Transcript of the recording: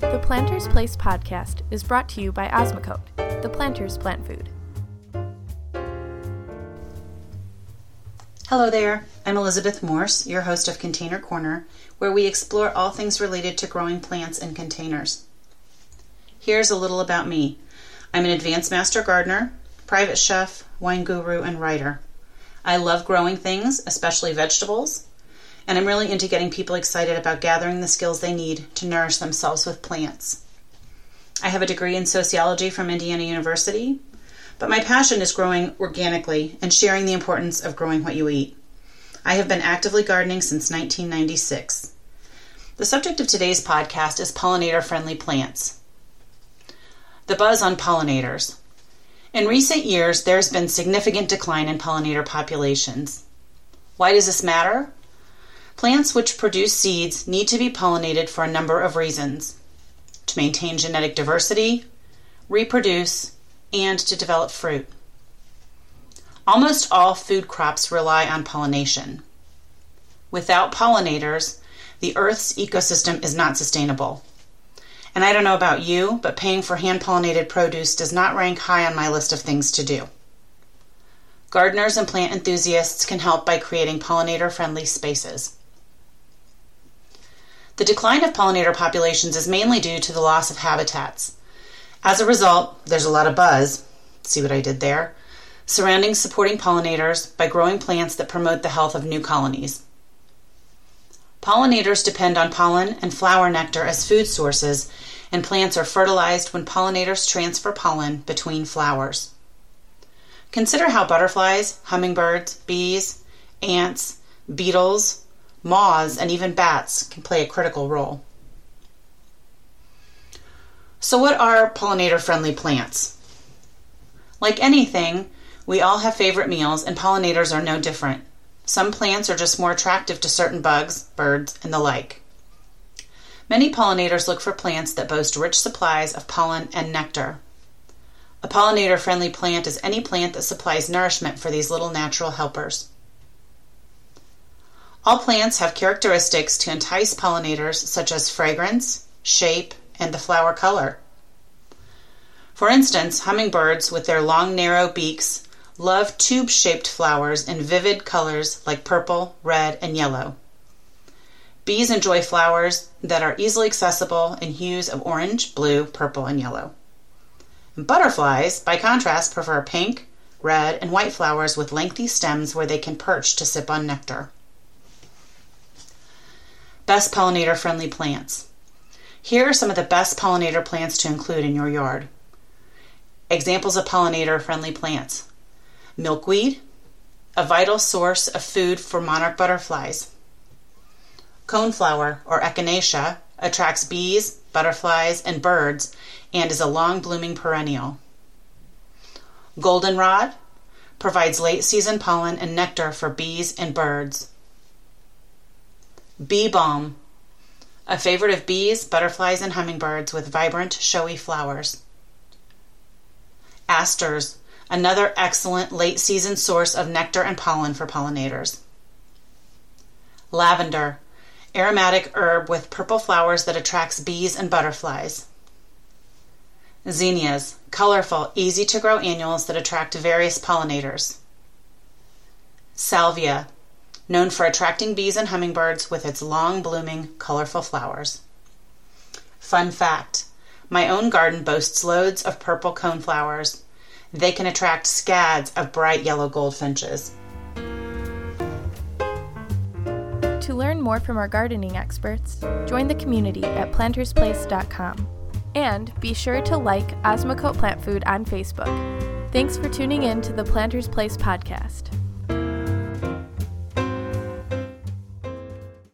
The Planter's Place podcast is brought to you by Osmocote, the Planter's Plant Food. Hello there, I'm Elizabeth Morse, your host of Container Corner, where we explore all things related to growing plants in containers. Here's a little about me. I'm an advanced master gardener, private chef, wine guru, and writer. I love growing things, especially vegetables, and I'm really into getting people excited about gathering the skills they need to nourish themselves with plants. I have a degree in sociology from Indiana University, but my passion is growing organically and sharing the importance of growing what you eat. I have been actively gardening since 1996. The subject of today's podcast is pollinator-friendly plants. The buzz on pollinators. In recent years, there has been significant decline in pollinator populations. Why does this matter? Plants which produce seeds need to be pollinated for a number of reasons: to maintain genetic diversity, reproduce, and to develop fruit. Almost all food crops rely on pollination. Without pollinators, the Earth's ecosystem is not sustainable. And I don't know about you, but paying for hand-pollinated produce does not rank high on my list of things to do. Gardeners and plant enthusiasts can help by creating pollinator-friendly spaces. The decline of pollinator populations is mainly due to the loss of habitats. As a result, there's a lot of buzz, see what I did there, surrounding supporting pollinators by growing plants that promote the health of new colonies. Pollinators depend on pollen and flower nectar as food sources, and plants are fertilized when pollinators transfer pollen between flowers. Consider how butterflies, hummingbirds, bees, ants, beetles, moths, and even bats can play a critical role. So what are pollinator-friendly plants? Like anything, we all have favorite meals, and pollinators are no different. Some plants are just more attractive to certain bugs, birds, and the like. Many pollinators look for plants that boast rich supplies of pollen and nectar. A pollinator-friendly plant is any plant that supplies nourishment for these little natural helpers. All plants have characteristics to entice pollinators such as fragrance, shape, and the flower color. For instance, hummingbirds with their long narrow beaks love tube-shaped flowers in vivid colors like purple, red, and yellow. Bees enjoy flowers that are easily accessible in hues of orange, blue, purple, and yellow. And butterflies, by contrast, prefer pink, red, and white flowers with lengthy stems where they can perch to sip on nectar. Best pollinator-friendly plants. Here are some of the best pollinator plants to include in your yard. Examples of pollinator-friendly plants. Milkweed, a vital source of food for monarch butterflies. Coneflower, or echinacea, attracts bees, butterflies, and birds, and is a long-blooming perennial. Goldenrod provides late-season pollen and nectar for bees and birds. Bee balm, a favorite of bees, butterflies, and hummingbirds with vibrant, showy flowers. Asters, another excellent late-season source of nectar and pollen for pollinators. Lavender, aromatic herb with purple flowers that attracts bees and butterflies. Zinnias, colorful, easy-to-grow annuals that attract various pollinators. Salvia, known for attracting bees and hummingbirds with its long-blooming, colorful flowers. Fun fact, my own garden boasts loads of purple coneflowers. They can attract scads of bright yellow goldfinches. To learn more from our gardening experts, join the community at plantersplace.com. And be sure to like Osmocote Plant Food on Facebook. Thanks for tuning in to the Planter's Place podcast.